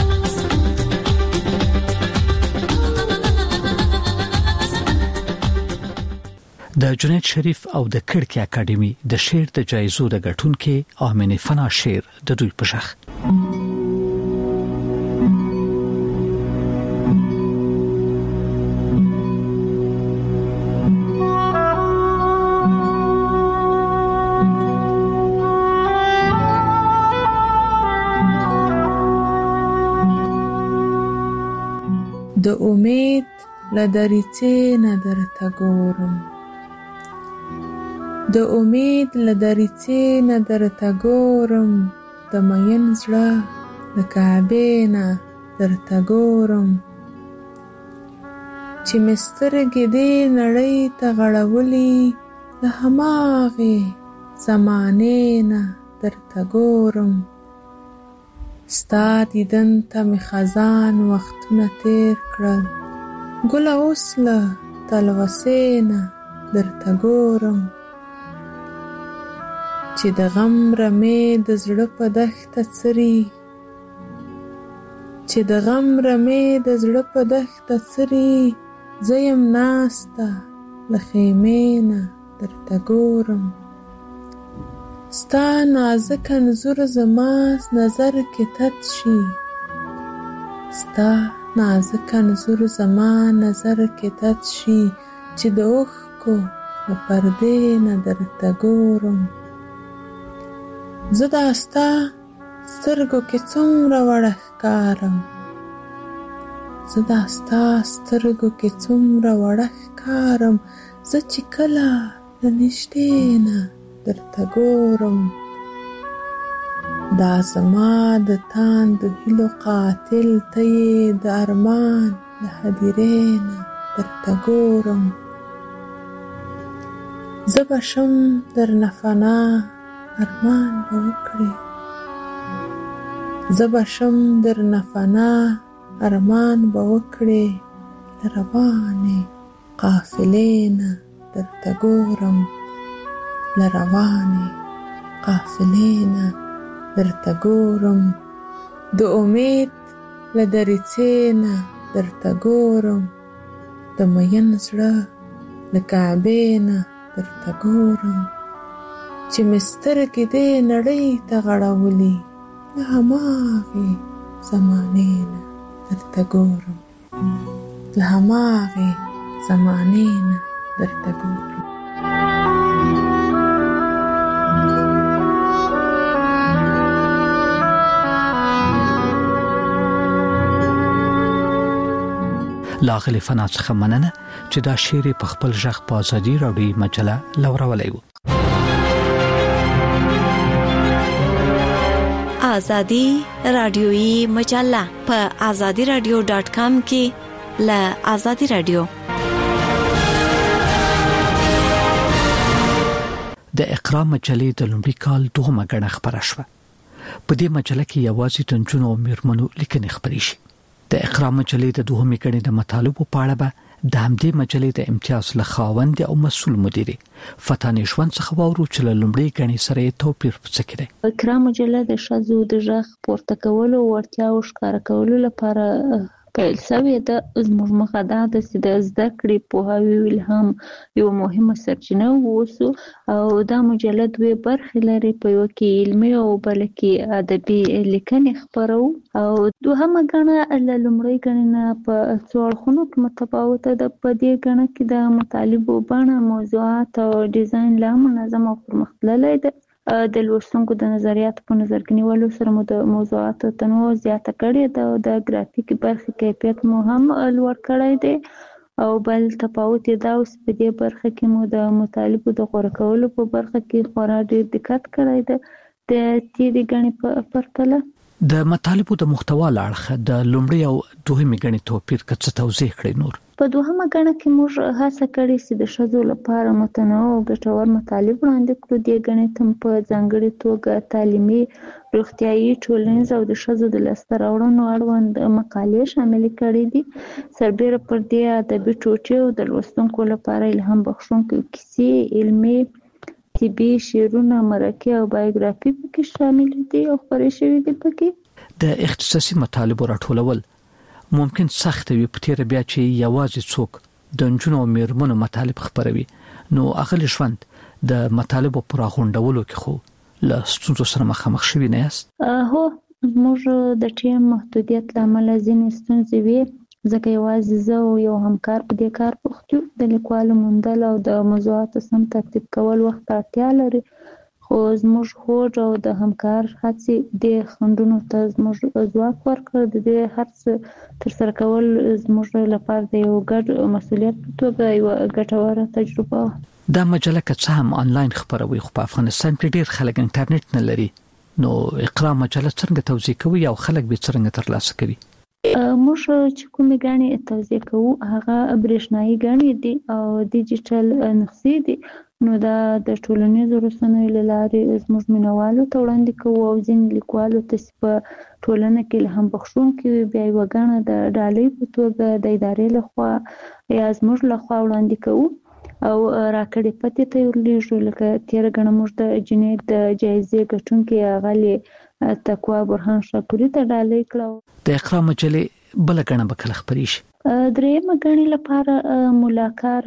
[SPEAKER 9] د جنید شریف او د کړکۍ اکیډمي د شعر د جایزو د ګټونکو آمنه فنا شعر د دوی په شخ
[SPEAKER 13] د امید لدریڅې نه درته ګورم، د امید لدریڅې نه درته ګورم، د مین زړه د کعبې نه درته ګورم، چې مسترګې دې نړۍ ته غړولې له هماغې زمانې نه درته ګورم. ستا دیدن ته مې خزان وختونه تیر کړل، ګله اوس له تلوسې نه درته ګورم، چې د غم رمې د زړه په دښته څري، چې د غم رمې د زړه په دښته څري، زه یم ناسته له خیمې نه درته ګورم. ستا نازک انځور زما نظر کې تت شي، ستا نازک انځور زما نظر کې تت شي، چې د اوښکو له پردې نه درته ګورم. زه دا ستا سترګو کې څومره وړه ښکارم، زه دا ستا سترګو کې څومره وړه ښکارم، زه چې کله له نږدې نه درته ګورم. دا زما د تاند هیلو قاتل ته یې د ارمان له هدیرې نه درته ګورم. زه به شم درنه فنا ارمان به وکړې زه به شم درنه فنا ارمان به وکړې له روانې قافلې نه درته ګورم له روانې قافلې نه درته ګورم د امید له دریڅې نه درته ګورم د مین زړه له کعبې نه درته ګورم چې مې سترګې دې نړۍ ته غړولي له هماغې زمانې نه درته ګورم له هماغې زمانې نه درته ګورم.
[SPEAKER 9] لاغلی فنا څخه مننه چې دا شعر په خپل ژغ په ازادي راډیو مجله لورولی و.
[SPEAKER 18] ازادي راډیوي مجله په ازادي راډیو ډاټ کام کې له ازادي راډیو
[SPEAKER 9] د اقرا مجلې د لومړي کال دوهمه غړنه خبره شوه. په دې مجله کې یوازې د نجونو او میرمنو لیکنې خبرې شي. د اقرا مجلې د دوهمې غړنې د مطالبو په اړه به د همدې مجلې د امتیاز له خاوند او مسؤل مدیرې فتانې ژوند څخه واورو چې له لومړۍ غړنې سره توپیر څه کړي.
[SPEAKER 12] اقرا مجله د ښځو د ژغ پورته کولو ورتیا او ښکار کولو لپاره پیل شوې ده. زموږ مخه دا ده چې د زده کړې پوهاوي الهام یو مهمه سرچینه واوسو او دا مجله دوه برخې لري، په یو کې علمي او بل کې ادبي لیکنې خپرو او دوهمه غړنه له لومړۍ غړنې نه په څو اړخونو کې متفاوته ده. په دې غړنه کې د مطالبو بڼه، موضوعات او ډیزاین لا منظم او پرمختللی ده. د لوستونکو د نظریاتو په نظر کې نیولو سره مو د موضوعاتو تنوع زیاته کړې ده او د ګرافیک برخې کیفیت مو هم لوړ کړی دی او بل تفاوت دا اوس په دې برخه کې مو د مطالبو د غوره کولو په برخه کې خورا ډېر دقت کړی دی د تیرې غړنې په پرتله.
[SPEAKER 9] د مطالبو د محتوا لاړخه د لومړی او دوهمې غړنې توپیر کڅ توضیح کړئ. نور
[SPEAKER 12] په دوهمه غړنه کې موږ هڅه کړې چې د ښځو لپاره متنوع او ګټور مطالب وړاندې کړو. دې غړنې ته په ځانګړې توګه تعلیمي، روغتیايي، ټولنیز او د ښځو د لاسته راوړنو اړوند مقالې شاملې کړې دي. سربېره پر دې ادبي ټوټې او د لوستونکو لپاره الهام بخښونکې کیسې، علمي، طبي شعرونه، مرکې او بایوګرافي پکې شامل دي او خپرې شوي دي. پکې
[SPEAKER 9] د اختصاصي مطالبو راټولول ممکن سخت وي، په تیر بیا چې یوازې څوک د نجونو او میرمنو مطالب خبروي نو اغلی ژوند د مطالبو پر غونډولو کې خو له ستونزو سره مخامخ شوي نه یاست؟
[SPEAKER 12] هو، موږ د ټیم محدودیت له امله ځینې ستونزې وي، ځکه یوازې زه او یو همکار په دې کار بوخت یو. د لیکوالو موندل او د موضوعاتو سم ترتیب کول وخت اړتیا لري، خو زموږ هوډ او د همکار هڅې د خنډونو ته زموږ ځواک ورکړ. د دې هر څه ترسره کول زموږ لپاره د یو ګډ مسؤلیت په توګه یوه ګټوره تجربه وه.
[SPEAKER 9] دا مجله که څه هم آنلاین خپروي خو په افغانستان کې ډېر خلک انټرنیټ نه لري، نو اقرا مجله څنګه توزیع کوي او خلک به څنګه ترلاسه کوي؟
[SPEAKER 12] موږ چې کومې غړنې توزیع کوو هغه برېښنایي غړنې دي او ډیجیټل نسخې دي. نو دا د ټولنیزو رسنیو له لارې زموږ مینوالو ته وړاندې کوو او ځینې لیکوالو ته چې په ټولنه کې الهام بخښونکي وي بیا یوه غړنه د ډالۍ په توګه د ادارې لخوا یا زموږ لخوا وړاندې کوو او راکړې پتې ته یې ورلیږو. لکه تېره غړنه موږ د جنید د جایزې ګټونکي اغلې تقوا برهان شاپوري ته ډالۍ کړه.
[SPEAKER 9] د اقرا مجلې بله غړنه به کله خپرې شي؟
[SPEAKER 12] درېیمه غړنې لپاره ملاکار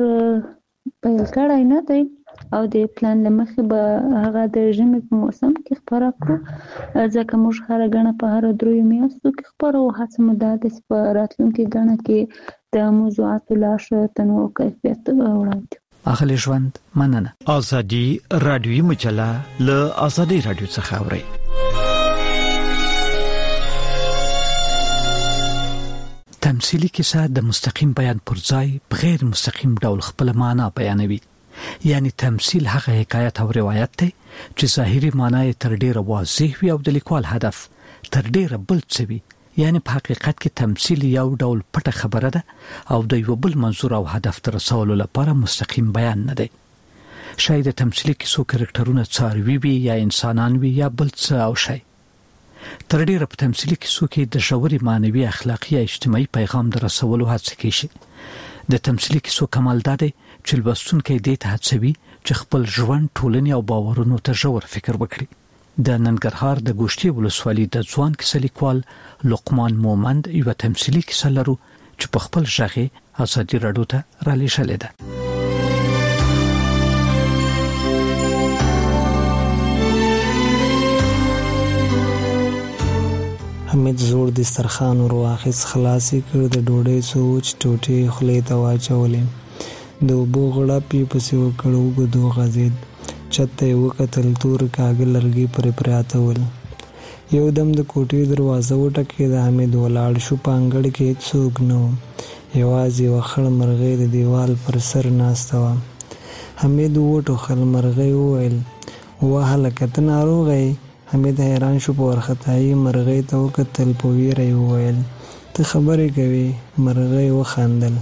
[SPEAKER 12] پیل کړی نه دی او د پلان له مخې به هغه د ژمي په موسم کې خپره کړو، ځکه موږ هره غړنه په هره دریو میاشتو کې خپرو. هڅه مو دا ده چې په راتلونکې غړنه کې د موضوعاتو لا ښه تنوع او کیفیت وړاندې.
[SPEAKER 9] اغلی ژوند مننه.
[SPEAKER 21] ازادي راډیوي مجله له ازادي راډیو څخه اوري.
[SPEAKER 9] تمثيلي کیسه د مستقیم بیان پر ځای په غیر مستقیم ډول خپل معنا بیانوي. یعنی تمثيل هغه حکایت او روایت دی چې ظاهري معنا یې تر ډیره واضح وي او د لیکوال هدف تر ډیره بل څه وي. یعنی په حقیقت کې تمثيل یو ډول پټه خبره ده او د یو بل منظور او هدف تر رسولو لپاره مستقیم بیان نه دی. شاید د تمثيلي کیسو کرکټرونه څاروي وي یا انسانان وي یا بل څه او شي. تر ډیره په تمثيلي کیسو کې د ژوري مانوي اخلاقی یا اجتماعي پیغام در رسولو هڅه کیږي. د تمثيلي کیسو کمال دا دی چې لوستونکي دې ته هڅوي چې خپل ژوند، ټولنې او باورونو ته ژور فکر وکړي. د ننګرهار د ګوشتي ولسوالۍ د ځوان کیسه لیکوال لقمان مومند یو تمثيلي کیسه لرو چې په خپل ژغه ازادي راډیو ته را لېږلې ده.
[SPEAKER 1] حمید زوړ دسترخوان ور واخیست، خلاصې کړ، د ډوډۍ څو وچ ټوټې خولې ته واچولې، د اوبو غړپ یې پسې وکړ، اوږد وغځېد، چت ته یې وکتل، تور کاږه لرګي پرې پراته ول. یو دم د کوټې دروازه وټکېده. حمید ولاړ شو. په انګړ کې هېڅوک نه و، یوازې یوه خړ مرغۍ د دیوال پر سر ناسته وه. حمید وټوخل. مرغۍ وویل: وه هلکه ته ناروغه یې؟ حمید حیران شو. په وارخطایي مرغۍ ته وکتل. په ویره یې وویل: ته خبرې کوې؟ مرغۍ وخندل.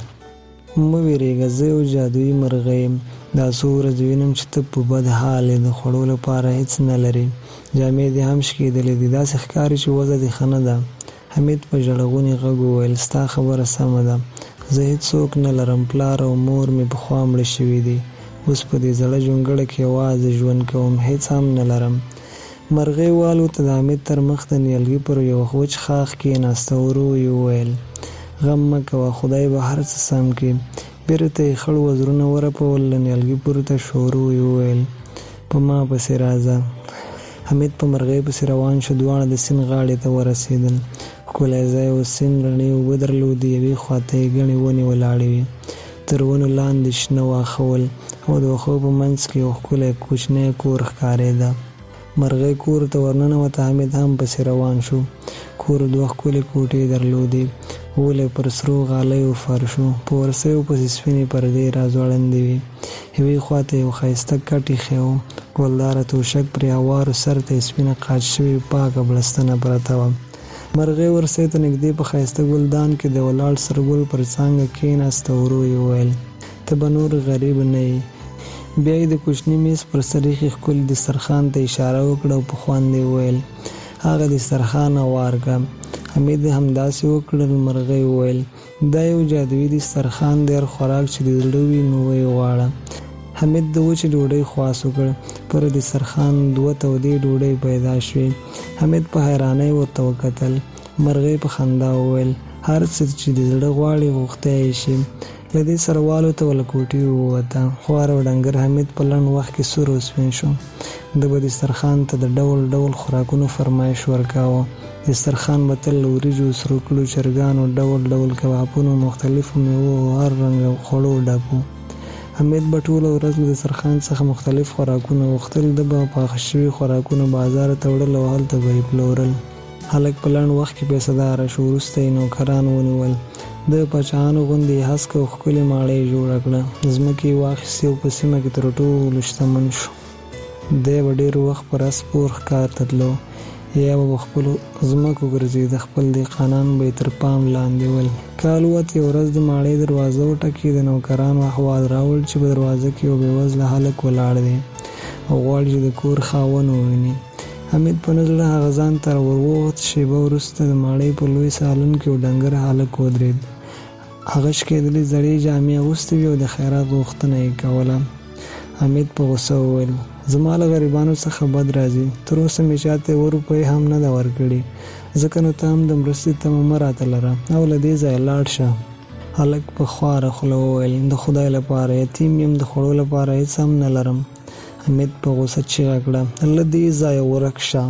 [SPEAKER 1] مه ویرېږه، زه یو جادویي مرغۍ یم. دا څو ورځې وینم چې ته په بد حال یې، د خوړو لپاره هېڅ نه لرې، جامې دې هم شکېدلې دي، داسې ښکاري چې وضع دې ښه نه ده. حمید په ژړغوني غږ وویل: ستا خبره سمه ده، زه هېڅوک نه لرم، پلار او مور مې پخوا مړه شوي دي، اوس په دې زړه جونګړه کې یوازې ژوند کوم، هېڅ هم نه لرم. مرغۍ والوته. د حمید تر مخ د نیالګي پر یو وچ ښاخ کېناسته. ورو یې وویل: غم مه کوه، خدای به هر څه سم کړي. بیرته یې خړ وزرونه ورپول. له نیالګي پورته شو. ورو یې وویل: په ما پسې راځه. حمید په مرغۍ پسې روان شو. دواړه د سیند غاړې ته ورسېدل. ښکلی ځای و. سیند رڼې اوبه درلودې. یوې خواته یې ګڼې ونې ولاړې وې. تر ونو لاندې شنه واښه ول او د واښو په منځ کې یو ښکلی کوچنی کور ښکارېده. مرغۍ کور ته ورننوته. حمید هم پسې روان شو. کور دوه ښکلې کوټې درلودې. ولې پر سرو غالیو فرشو، په ورسیو پسې سپینې پردې راځوړندې وې. یوې خواته یو ښایسته کټ ایښی و، ګلداره توشک پرې هوارو، سر ته یې سپینه قاچ شوې پاکه بړستنه پرته وه. مرغۍ ورسۍ ته نږدې په ښایسته ګلدان کې د ولاړ سرګل پر څانګه کېناسته. ورو یې وویل: ته به نور غریب نه یې. بیا یې د کوچني میز پر سر ایښي ښکلي دسترخوان ته اشاره وکړه او په خوند یې وویل: هغه دسترخوان هوار کړه. حمید همداسې وکړل. مرغۍ وویل: دا یو جادویي دسترخوان دی، هر خوراک چې د زړه وي نو ویې غواړه. حمید د وچې ډوډۍ خواست وکړ. پر دسترخوان دوه تودې ډوډۍ پیدا شوې. حمید په حیرانۍ ورته وکتل. مرغۍ په خندا وویل: هر څه چې د زړه غواړي غوښتی یې شي. له دې سره والوته له کوټې ووته. خوار او ډنګر حمید په لنډ وخت کې سور او سپین شو. ده به دسترخوان ته د ډول ډول خوراکونو فرمایش ورکاوه. دسترخوان به تل له وریجو، سروکلو، چرګانو، ډول ډول کبابونو، مختلفو میوو او هر رنګ خوړو ډک و. حمید به ټوله ورځ له دسترخوان څخه مختلف خوراکونه غوښتل. ده به پاخه شوي خوراکونه بازار ته وړل او هلته به یې پلورل. هلک په لنډ وخت کې پیسهداره شو. وروسته یې نوکران ونیول. د پاچاهانو غوندې یې هسکه او ښکلې ماڼۍ جوړه کړه. ځمکې یې واخیستې او په سیمه کې تر ټولو شتمن شو. دی به ډېر وخت پر اس پور ښکار ته تلو، یا به په خپلو ځمکو ګرځېده. خپل دهقانان به یې تر پام لاندې ول. کال ووت. یوه ورځ د ماڼۍ دروازه وټکېده. نوکرانو احوال راوړ چې په دروازه کې یو بېوزله هلک ولاړ دی او غواړي چې د کور خاوند وویني. حمید په نه زړه هغه ځان ته ورووت. شېبه وروسته د ماڼۍ په لوی سالون کې یو ډنګر هلک ودرېد. هغه شکېدلې زړې جامې اغوستې وې او د خیرات غوښتنه یې کوله. حمید په غوسه وویل: زما له غریبانو څخه بد راځي. تر اوسه مې چاته یوه روپۍ هم نه ده ورکړې، ځکه نو ته هم د مرستې تمه مه راته لره او له دې ځایه لاړ شه. هلک په خواره خوله وویل: د خدای لپاره یتیم یم، د خوړو لپاره هېڅ هم نه لرم. حمید په غوسه چیغه کړه: له دې ځایه ورک شه.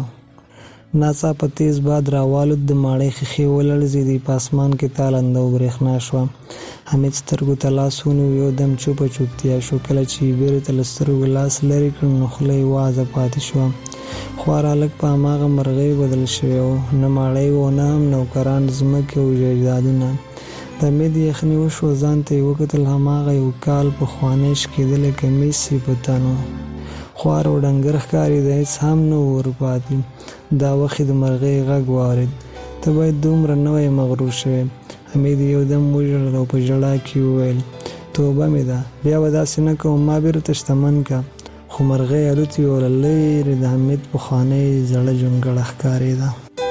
[SPEAKER 1] ناڅاپه تیز باد راوالوت. د ماڼۍ ښیښې ولړزېدې. په اسمان کې تالنده او برېښنا شوه. حمید سترګو ته لاس ونیو. یو دم چوپه چوپتیا شو. کله چې یې بیرته له سترګو لاس لرې کړ نو خوله یې وازه پاتې شوه. خوار هلک په هماغه مرغۍ بدل شوی و. نه ماڼۍ و، نه هم نوکران، ځمکې او جایدادونه. د حمید یخني وشوه. ځان ته یې وکتل. هماغه یو کال پخوانی شکېدلی کمیس یې په تن و. خوار او ډنګر ښکارېده. هېڅ هم نه و ورپاتې. دا وخت د مرغۍ غږ واورېد: ته باید دومره نه وای مغرور شوی. حمید یو دم وژړل او په ژړا کې وویل: توبه مې ده، بیا به داسې نه کوم، ما بیرته شتمن که. خو مرغۍ الوتې وه، له لرې د حمید پخوانۍ زړه جونګړه ښکارېده.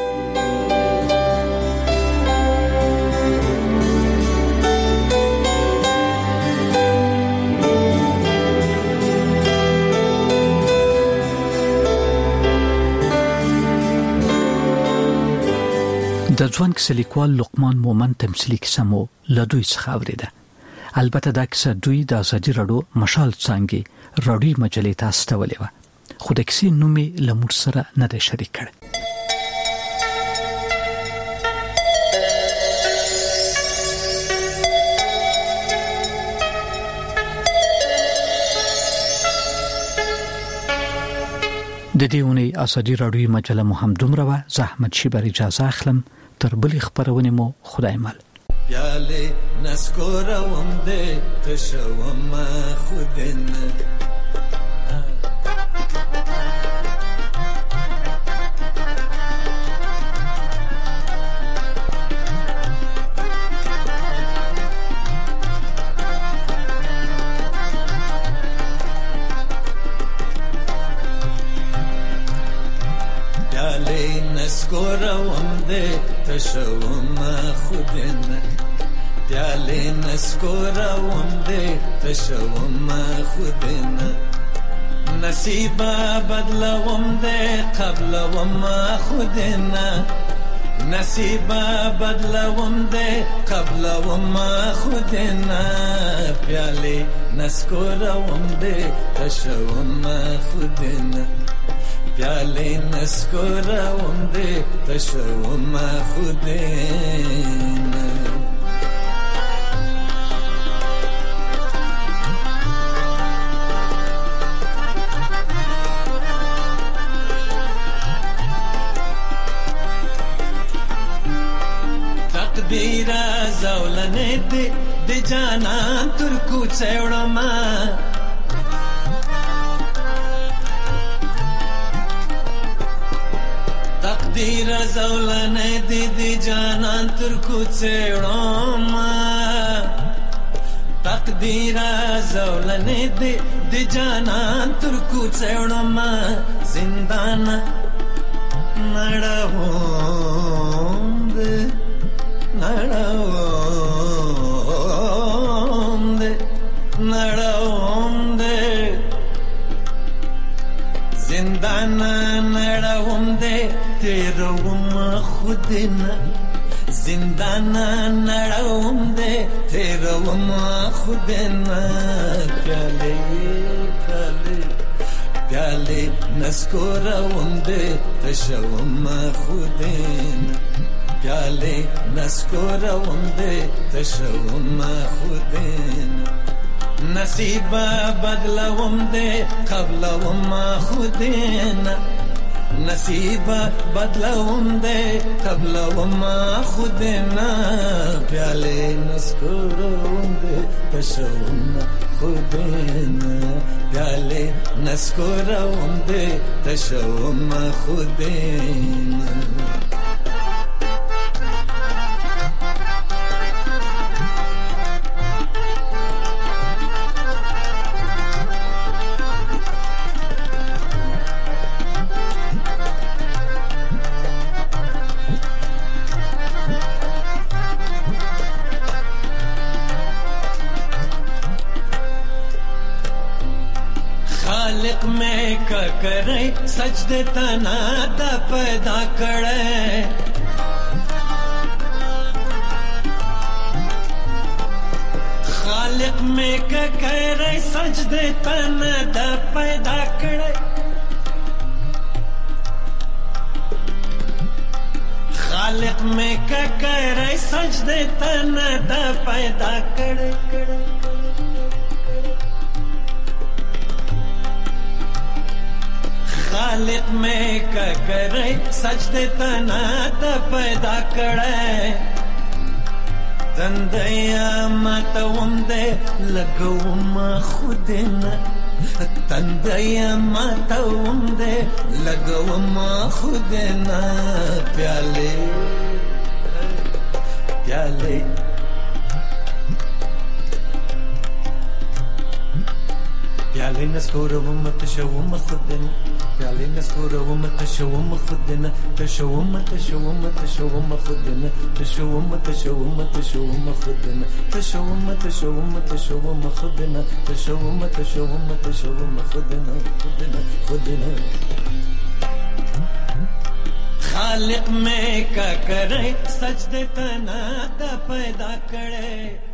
[SPEAKER 9] د ځوان کیسه لیکوال لقمان مومن تمثیلي کیسه مو له دوی څخه اورېده. البته دا کیسه دوی د ازادي راډیو مشال څانګې راډیو مجلې ته استولې وه، خو د کیسې نوم یې له موږ سره نه دی شریک کړی. د دې اونۍ ازادي راډیو مجله مو هم دومره وه. زه احمد شیبر اجازه اخلم. تر بلې خبرونې مو خدای مل.
[SPEAKER 3] پیاله نسکورم دې تشوم خودنه نسکورم دې تشوم خودنه پیاله نسکورم دې تشوم خودنه نصیب بدلوم دې قبلوم خودنه نصیب بدلوم دې قبلوم خودنه پیاله نسکورم دې تشوم خودنه پیاله نسکورم دې تشوم خودنه تقدیر زولنه دې د جانان تر کوڅه وړما تقدیر زولنه دې د جانان تر کوڅه وړما تقدیر زولنه دې د جانان تر کوڅه وړما زندان نړوم دې نړوم دې نړوم دې زندان نړوم دې تیروم خودنه زندان نړوم دې تیروم خودنه پیاله پیاله پیاله نسکورم دې تشوم خودنه پیاله نسکورم دې تشوم خودنه نصیب بدلوم دې قبلوم خودنه نصیب بدلوم دې قبلوم خودنه پیاله نسکورم دې تشوم خودنه پیاله نسکورم دې تشوم خودنه خالق میں کا کرے سجدے تنا دا پیدا کرے خالق میں کا کرے سجدے تنا دا پیدا کرے خالق میں کا کرے سجدے تنا دا پیدا کرے کرے خالق میں کا کرے سجدے تنا دا پیدا کرے تندیا ماتوم دے لگوم خودنه تندیا ماتوم دے لگوم خودنه پیاله پیاله پیالې نسکوروم تشوم خودنه پیالې نسکوروم تشوم خودنه تشوم تشوم تشوم خودنه تشوم تشوم تشوم خودنه تشوم تشوم تشوم خودنه تشوم تشوم تشوم خودنه خودنه خودنه خالق میں کا کرے سجدے تنا دا پیدا کرے